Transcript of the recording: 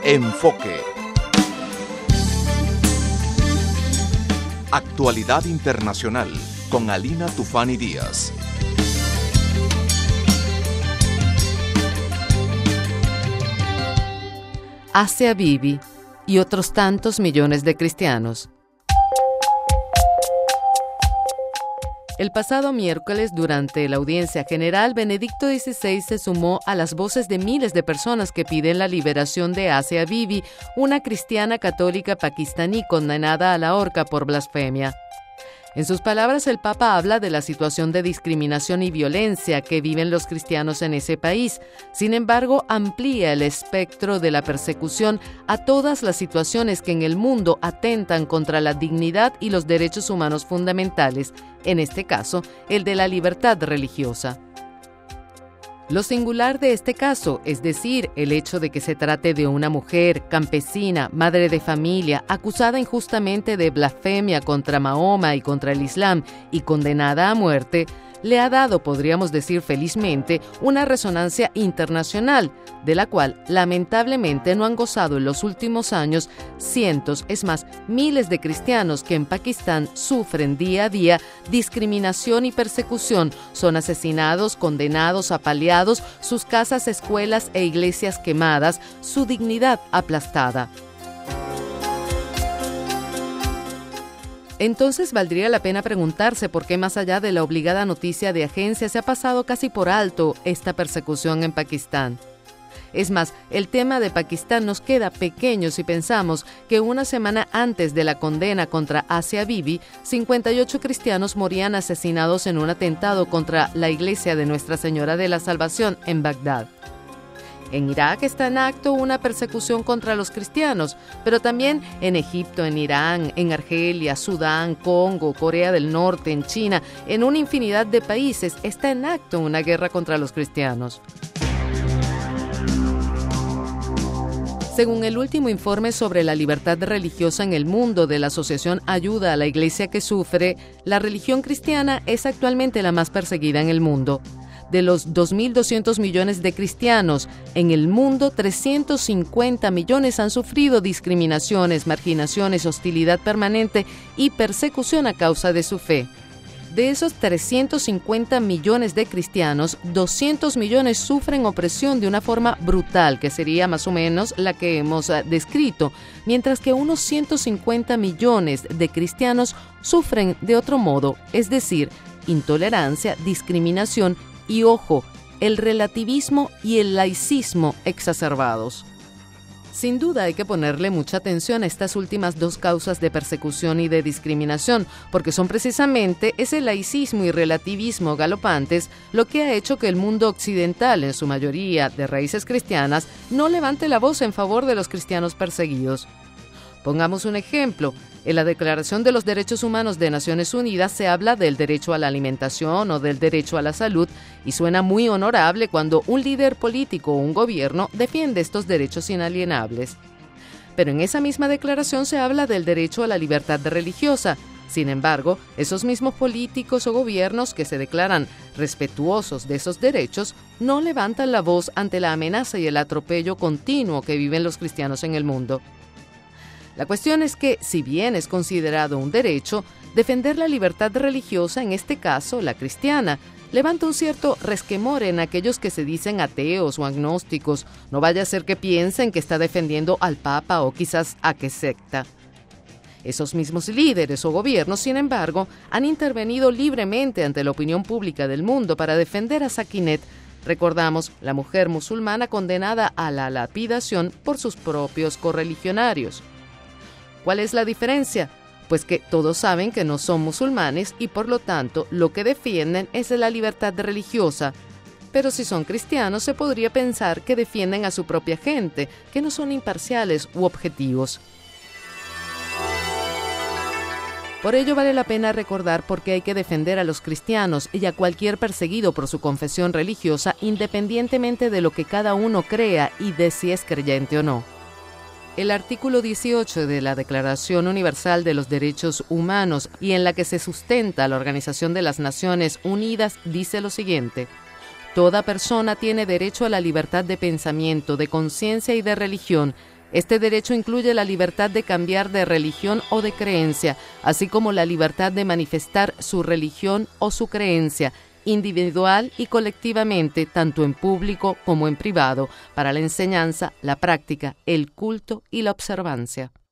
Enfoque. Actualidad internacional con Alina Tufani Díaz. Asia Bibi y otros tantos millones de cristianos. El pasado miércoles, durante la audiencia general, Benedicto XVI se sumó a las voces de miles de personas que piden la liberación de Asia Bibi, una cristiana católica pakistaní condenada a la horca por blasfemia. En sus palabras, el Papa habla de la situación de discriminación y violencia que viven los cristianos en ese país. Sin embargo, amplía el espectro de la persecución a todas las situaciones que en el mundo atentan contra la dignidad y los derechos humanos fundamentales, en este caso, el de la libertad religiosa. Lo singular de este caso, es decir, el hecho de que se trate de una mujer campesina, madre de familia, acusada injustamente de blasfemia contra Mahoma y contra el Islam y condenada a muerte, le ha dado, podríamos decir felizmente, una resonancia internacional, de la cual lamentablemente no han gozado en los últimos años cientos, es más, miles de cristianos que en Pakistán sufren día a día discriminación y persecución, son asesinados, condenados, apaleados, sus casas, escuelas e iglesias quemadas, su dignidad aplastada. Entonces valdría la pena preguntarse por qué, más allá de la obligada noticia de agencia, se ha pasado casi por alto esta persecución en Pakistán. Es más, el tema de Pakistán nos queda pequeño si pensamos que una semana antes de la condena contra Asia Bibi, 58 cristianos morían asesinados en un atentado contra la iglesia de Nuestra Señora de la Salvación en Bagdad. En Irak está en acto una persecución contra los cristianos, pero también en Egipto, en Irán, en Argelia, Sudán, Congo, Corea del Norte, en China, en una infinidad de países está en acto una guerra contra los cristianos. Según el último informe sobre la libertad religiosa en el mundo de la Asociación Ayuda a la Iglesia que Sufre, la religión cristiana es actualmente la más perseguida en el mundo. De los 2.200 millones de cristianos en el mundo, 350 millones han sufrido discriminaciones, marginaciones, hostilidad permanente y persecución a causa de su fe. De esos 350 millones de cristianos, 200 millones sufren opresión de una forma brutal, que sería más o menos la que hemos descrito, mientras que unos 150 millones de cristianos sufren de otro modo, es decir, intolerancia, discriminación y, ojo, el relativismo y el laicismo exacerbados. Sin duda hay que ponerle mucha atención a estas últimas dos causas de persecución y de discriminación, porque son precisamente ese laicismo y relativismo galopantes lo que ha hecho que el mundo occidental, en su mayoría de raíces cristianas, no levante la voz en favor de los cristianos perseguidos. Pongamos un ejemplo. En la Declaración de los Derechos Humanos de Naciones Unidas se habla del derecho a la alimentación o del derecho a la salud y suena muy honorable cuando un líder político o un gobierno defiende estos derechos inalienables. Pero en esa misma declaración se habla del derecho a la libertad religiosa. Sin embargo, esos mismos políticos o gobiernos que se declaran respetuosos de esos derechos no levantan la voz ante la amenaza y el atropello continuo que viven los cristianos en el mundo. La cuestión es que, si bien es considerado un derecho, defender la libertad religiosa, en este caso la cristiana, levanta un cierto resquemor en aquellos que se dicen ateos o agnósticos. No vaya a ser que piensen que está defendiendo al Papa o quizás a qué secta. Esos mismos líderes o gobiernos, sin embargo, han intervenido libremente ante la opinión pública del mundo para defender a Sakinat. Recordamos, la mujer musulmana condenada a la lapidación por sus propios correligionarios. ¿Cuál es la diferencia? Pues que todos saben que no son musulmanes y por lo tanto lo que defienden es la libertad religiosa. Pero si son cristianos se podría pensar que defienden a su propia gente, que no son imparciales u objetivos. Por ello vale la pena recordar por qué hay que defender a los cristianos y a cualquier perseguido por su confesión religiosa, independientemente de lo que cada uno crea y de si es creyente o no. El artículo 18 de la Declaración Universal de los Derechos Humanos, y en la que se sustenta la Organización de las Naciones Unidas, dice lo siguiente: toda persona tiene derecho a la libertad de pensamiento, de conciencia y de religión, Este derecho incluye la libertad de cambiar de religión o de creencia, así como la libertad de manifestar su religión o su creencia, individual y colectivamente, tanto en público como en privado, para la enseñanza, la práctica, el culto y la observancia.